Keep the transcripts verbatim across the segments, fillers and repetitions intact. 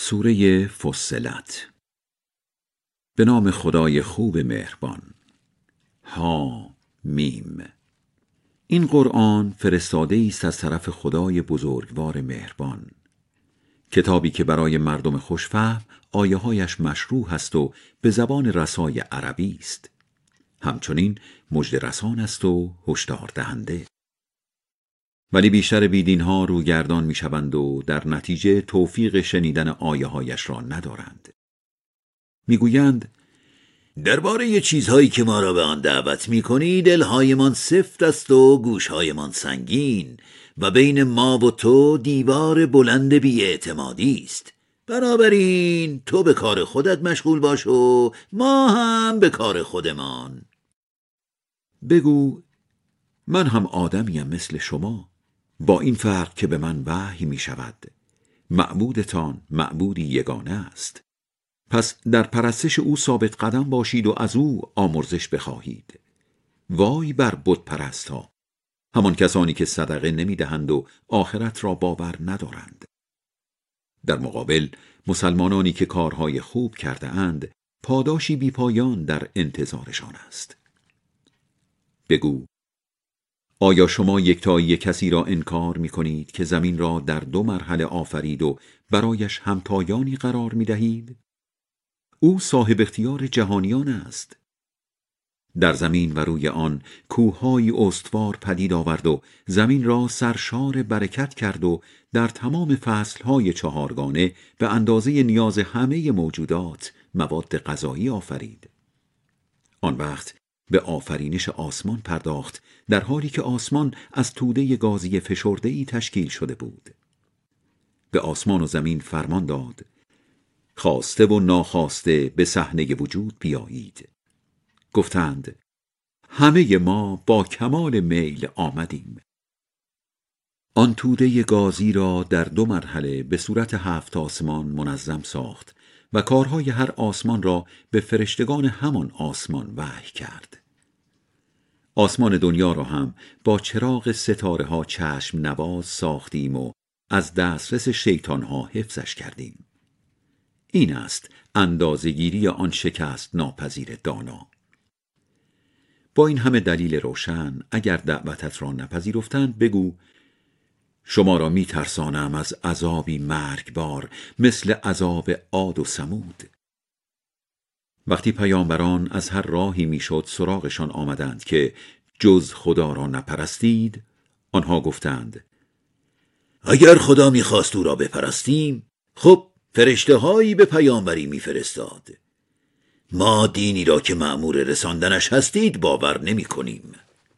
سوره فصلت. به نام خدای خوب مهربان. ها میم. این قرآن فرستاده است از طرف خدای بزرگوار مهربان، کتابی که برای مردم خوشفهم آیه هایش مشروح است و به زبان رسای عربی است. همچنین مژده رسان است و هشدار دهنده. ولی بیشتر بیدین ها روگردان می شوند و در نتیجه توفیق شنیدن آیه هایش را ندارند. می گویند درباره چیزهایی که ما را به آن دعوت می کنی دلهایمان سفت است و گوشهایمان سنگین و بین ما و تو دیوار بلند بی‌اعتمادی است. بنابراین تو به کار خودت مشغول باش و ما هم به کار خودمان. بگو من هم آدمیم مثل شما، با این فرق که به من وحی می شود. معبودتان معبودی یگانه است، پس در پرستش او ثابت قدم باشید و از او آمرزش بخواهید. وای بر بت پرست ها، همان کسانی که صدقه نمی دهند و آخرت را باور ندارند. در مقابل مسلمانانی که کارهای خوب کرده اند پاداشی بی پایان در انتظارشان است. بگو آیا شما یکتایی کسی را انکار می کنید که زمین را در دو مرحله آفرید و برایش همتایانی قرار می دهید؟ او صاحب اختیار جهانیان است. در زمین و روی آن کوههای استوار پدید آورد و زمین را سرشار برکت کرد و در تمام فصلهای چهارگانه به اندازه نیاز همه موجودات مواد غذایی آفرید. آن وقت به آفرینش آسمان پرداخت، در حالی که آسمان از توده گازی فشرده‌ای تشکیل شده بود. به آسمان و زمین فرمان داد خواسته و ناخواسته به صحنه وجود بیایید. گفتند همه ما با کمال میل آمدیم. آن توده گازی را در دو مرحله به صورت هفت آسمان منظم ساخت و کارهای هر آسمان را به فرشتگان همان آسمان وحی کرد. آسمان دنیا را هم با چراغ ستاره ها چشم نواز ساختیم و از دسترس شیطان ها حفظش کردیم. این است اندازه‌گیری آن شکست ناپذیر دانا. با این همه دلیل روشن اگر دعوتت را نپذیرفتند بگو شما را می ترسانم از عذابی مرگبار مثل عذاب عاد و ثمود. وقتی پیامبران از هر راهی میشد سراغشان آمدند که جز خدا را نپرستید، آنها گفتند اگر خدا میخواست او را بپرستیم خب فرشته هایی به پیامبری میفرستاد. ما دینی را که مأمور رساندنش هستید باور نمی کنیم.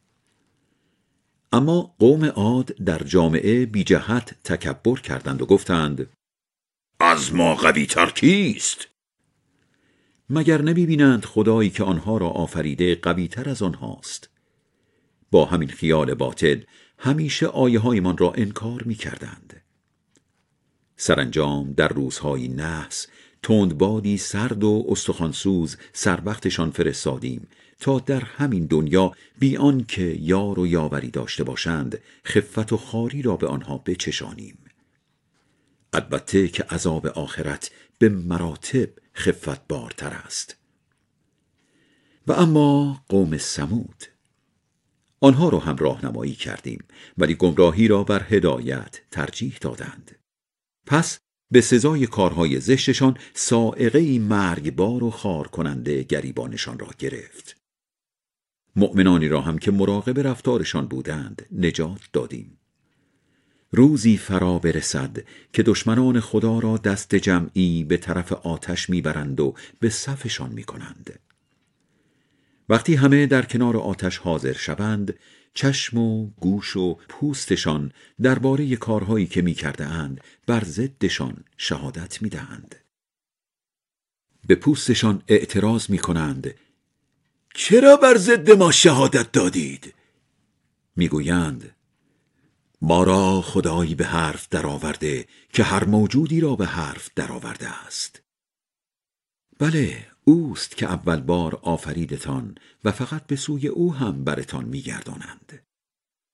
اما قوم عاد در جامعه بی جهت تکبر کردند و گفتند از ما قوی تر کیست؟ مگر نمی بینند خدایی که آنها را آفریده قوی تر از آنهاست؟ با همین خیال باطل همیشه آیه های من را انکار می کردند. سرانجام در روزهای نحس تندبادی سرد و استخوانسوز سر وقتشان فرستادیم تا در همین دنیا بی آنکه یار و یاوری داشته باشند خفت و خواری را به آنها بچشانیم. البته که عذاب آخرت به مراتب خفت بارتر است. و اما قوم ثمود، آنها را هم راهنمایی کردیم ولی گمراهی را بر هدایت ترجیح دادند. پس به سزای کارهای زشتشان صاعقه‌ای مرگبار و خار کننده گریبانشان را گرفت. مؤمنانی را هم که مراقب رفتارشان بودند نجات دادیم. روزی فرا برسد که دشمنان خدا را دست جمعی به طرف آتش میبرند و به صفشان میکنند. وقتی همه در کنار آتش حاضر شوند چشم و گوش و پوستشان درباره کارهایی که میکرده اند بر ضدشان شهادت میدهند. به پوستشان اعتراض میکنند چرا بر ضد ما شهادت دادید؟ میگویند ما را خدایی به حرف درآورده که هر موجودی را به حرف درآورده است. بله اوست که اول بار آفریدتان و فقط به سوی او هم برتان میگردانند.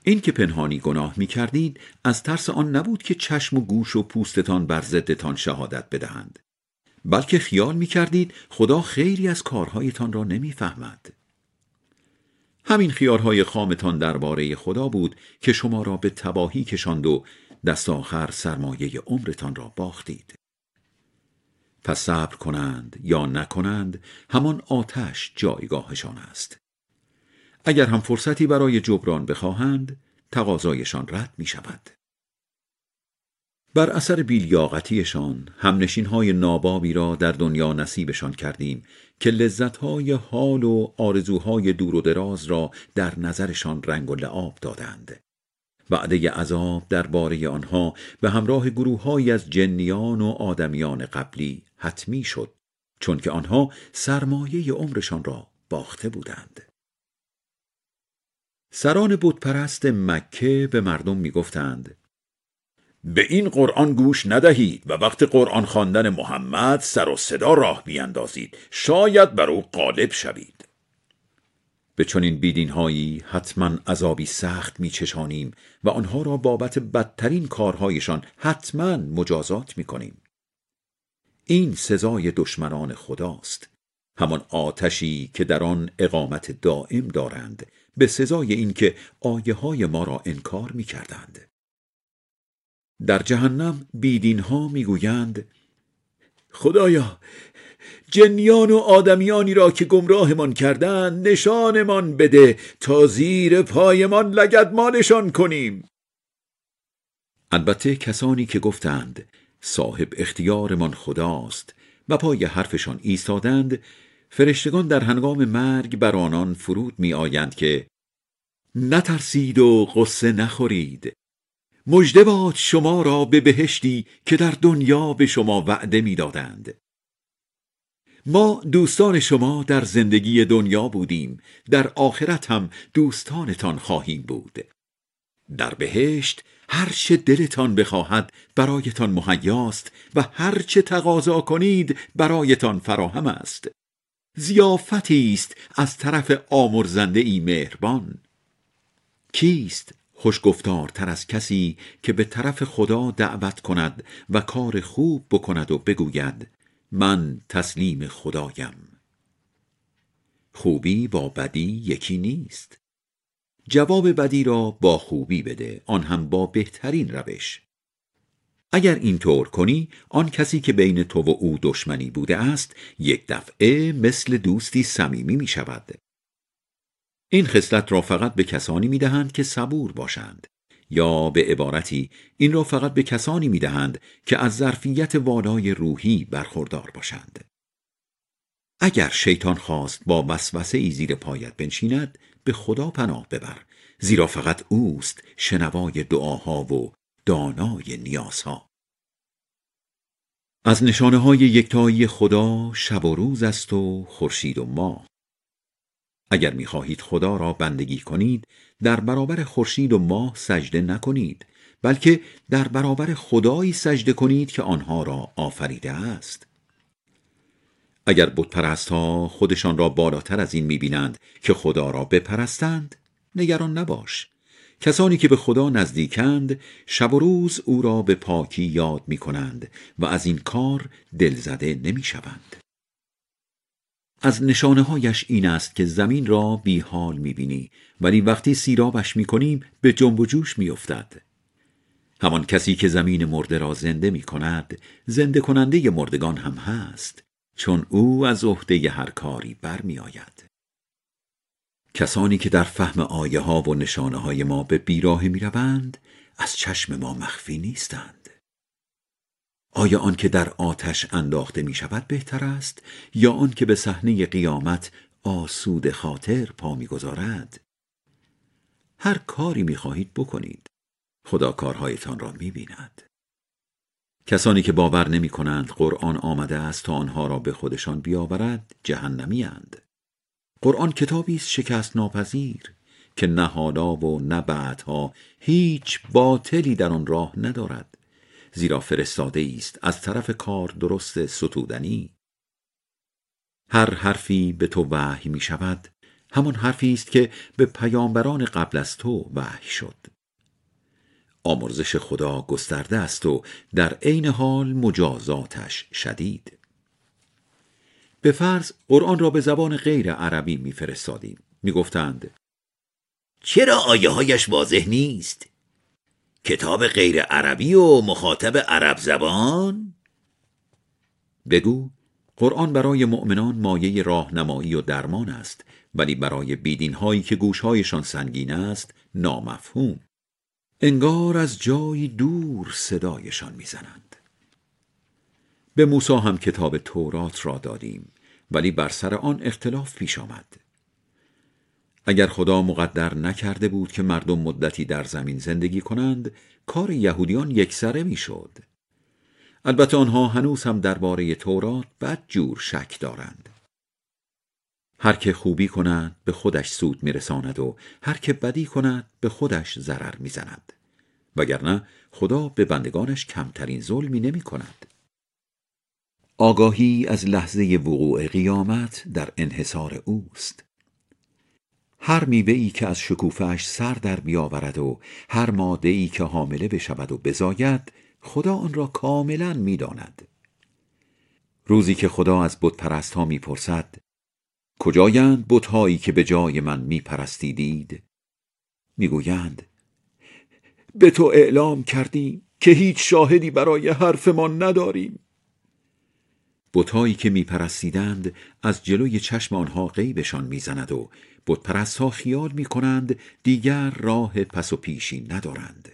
این که پنهانی گناه می کردید از ترس آن نبود که چشم و گوش و پوستتان بر ضدتان شهادت بدهند، بلکه خیال می کردید خدا خیری از کارهایتان را نمی فهمد. همین خیالهای خامتان درباره خدا بود که شما را به تباهی کشاند و دست آخر سرمایه عمرتان را باختید. پس صبر کنند یا نکنند همان آتش جایگاهشان است. اگر هم فرصتی برای جبران بخواهند تقاضایشان رد می شود. بر اثر بیلیاقتیشان همنشین‌های نابابی را در دنیا نصیبشان کردیم که لذت‌های حال و آرزوهای دور و دراز را در نظرشان رنگ و لعاب دادند. وعده عذاب درباره آنها به همراه گروه‌هایی از جنیان و آدمیان قبلی حتمی شد، چون که آنها سرمایه عمرشان را باخته بودند. سران بتپرست مکه به مردم می‌گفتند: به این قرآن گوش ندهید و وقت قرآن خواندن محمد سر و صدا راه بیندازید، شاید بر او غالب شوید. به چنین بیدینهایی حتما عذابی سخت میچشانیم و آنها را بابت بدترین کارهایشان حتما مجازات میکنیم. این سزای دشمنان خداست، همان آتشی که در آن اقامت دائم دارند به سزای این که آیه های ما را انکار میکردند. در جهنم بیدینها میگویند: خدایا، جنیان و آدمیانی را که گمراهمان کردند نشانمان بده تا زیر پایمان لگدمالشان کنیم. البته کسانی که گفتند صاحب اختیارمان خداست و پای حرفشان ایستادند، فرشتگان در هنگام مرگ بر آنان فرود می آیند که نترسید و غصه نخورید، مژده باد شما را به بهشتی که در دنیا به شما وعده می دادند. ما دوستان شما در زندگی دنیا بودیم، در آخرت هم دوستانتان خواهیم بود. در بهشت هر چه دلتان بخواهد برایتان مهیاست و هر چه تقاضا کنید برایتان فراهم است. ضیافتی است از طرف آمرزنده ای مهربان. کیست خوشگفتارتر از کسی که به طرف خدا دعوت کند و کار خوب بکند و بگوید من تسلیم خدایم؟ خوبی با بدی یکی نیست. جواب بدی را با خوبی بده، آن هم با بهترین روش. اگر اینطور کنی، آن کسی که بین تو و او دشمنی بوده است یک دفعه مثل دوستی صمیمی می شود. این خصلت را فقط به کسانی می دهند که صبور باشند، یا به عبارتی این را فقط به کسانی می دهند که از ظرفیت والای روحی برخوردار باشند. اگر شیطان خواست با وسوسه ای زیر پایت بنشیند، به خدا پناه ببر، زیرا فقط اوست شنوای دعاها و دانای نیازها. از نشانه های یکتایی خدا شب و روز است و خورشید و ماه. اگر می‌خواهید خدا را بندگی کنید، در برابر خورشید و ماه سجده نکنید، بلکه در برابر خدایی سجده کنید که آنها را آفریده است. اگر بتپرست‌ها خودشان را بالاتر از این می‌بینند که خدا را بپرستند، نگران نباش. کسانی که به خدا نزدیکند شب و روز او را به پاکی یاد می‌کنند و از این کار دلزده نمی‌شوند. از نشانه‌هایش این است که زمین را بی حال می‌بینی، ولی وقتی سیرابش می‌کنیم به جنب و جوش می‌افتد. همان کسی که زمین مرده را زنده می‌کند، زنده کننده مردگان هم هست، چون او از عهده هر کاری برمی‌آید. کسانی که در فهم آیه ها و نشانه های ما به بیراهه می‌روند، از چشم ما مخفی نیستند. آیا آن که در آتش انداخته می شود بهتر است یا آن که به صحنه قیامت آسوده خاطر پا می گذارد؟ هر کاری می خواهید بکنید، خدا کارهایتان را می بیند. کسانی که باور نمی کنند قرآن آمده است تا آنها را به خودشان بیاورد جهنمی اند. قرآن کتابی است شکست ناپذیر که نه حالا و نه بعدها هیچ باطلی در آن راه ندارد، زیرا فرستاده است از طرف کار درست ستودنی. هر حرفی به تو وحی می شود همان حرفی است که به پیامبران قبل از تو وحی شد. آمرزش خدا گسترده است و در عین حال مجازاتش شدید. به فرض قرآن را به زبان غیر عربی می‌فرستادیم. می‌گفتند چرا آیه هایش واضح نیست؟ کتاب غیر عربی و مخاطب عرب زبان؟ بگو قرآن برای مؤمنان مایه راهنمایی و درمان است، ولی برای بیدین هایی که گوشهایشان سنگین است نامفهوم. انگار از جایی دور صدایشان میزنند. به موسی هم کتاب تورات را دادیم، ولی بر سر آن اختلاف پیش آمد. اگر خدا مقدر نکرده بود که مردم مدتی در زمین زندگی کنند، کار یهودیان یکسره میشد. البته آنها هنوز هم درباره تورات بدجور شک دارند. هر که خوبی کند به خودش سود میرساند و هر که بدی کند به خودش ضرر میزند، وگرنه خدا به بندگانش کمترین ظلمی نمی کند. آگاهی از لحظه وقوع قیامت در انحصار اوست. هر میوه‌ای که از شکوفه‌اش سر در بیاورد و هر ماده‌ای که حامله بشود و بزاید، خدا آن را کاملا می‌داند. روزی که خدا از بت پرست‌ها می‌پرسد کجایند بت‌هایی که به جای من می‌پرستیدید؟ می‌گویند به تو اعلام کردیم که هیچ شاهدی برای حرفمان نداریم. بت‌هایی که می‌پرستیدند از جلوی چشم آنها غیبشان می‌زند و بت پرست‌ها خیال می‌کنند دیگر راه پس و پیشی ندارند.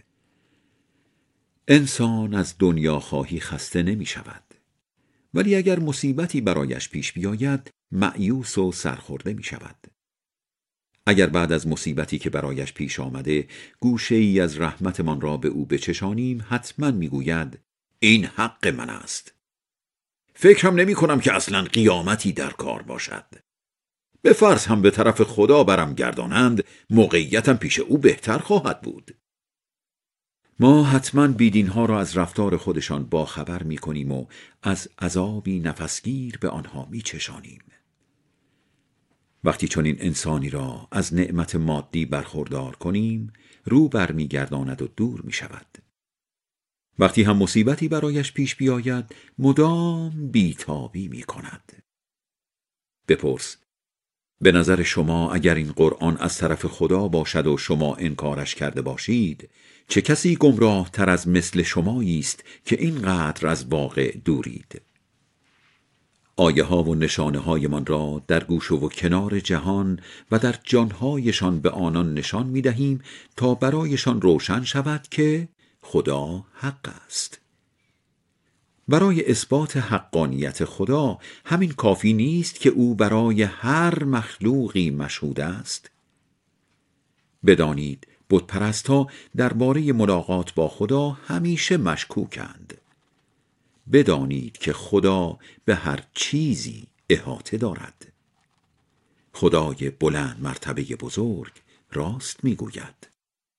انسان از دنیا خواهی خسته نمی‌شود، ولی اگر مصیبتی برایش پیش بیاید مأیوس و سرخورده می‌شود. اگر بعد از مصیبتی که برایش پیش آمده گوشه‌ای از رحمتمان را به او بچشانیم، حتما می‌گوید این حق من است. فکرم نمی کنم که اصلا قیامتی در کار باشد. به فرض هم به طرف خدا برم گردانند، موقعیتم پیش او بهتر خواهد بود. ما حتما بیدین ها را از رفتار خودشان باخبر می کنیم و از عذابی نفسگیر به آنها می چشانیم. وقتی چون این انسانی را از نعمت مادی برخوردار کنیم، رو بر می گرداند و دور می شود. وقتی هم مصیبتی برایش پیش بیاید مدام بیتابی می کند. بپرس به نظر شما اگر این قرآن از طرف خدا باشد و شما انکارش کرده باشید، چه کسی گمراه تر از مثل شمایی است که اینقدر از واقع دورید؟ آیه ها و نشانه های من را در گوش و کنار جهان و در جانهایشان به آنان نشان می دهیم تا برایشان روشن شود که خدا حق است. برای اثبات حقانیت خدا همین کافی نیست که او برای هر مخلوقی مشهود است. بدانید بت پرست‌ها درباره ملاقات با خدا همیشه مشکوکند. بدانید که خدا به هر چیزی احاطه دارد. خدای بلند مرتبه بزرگ راست میگوید.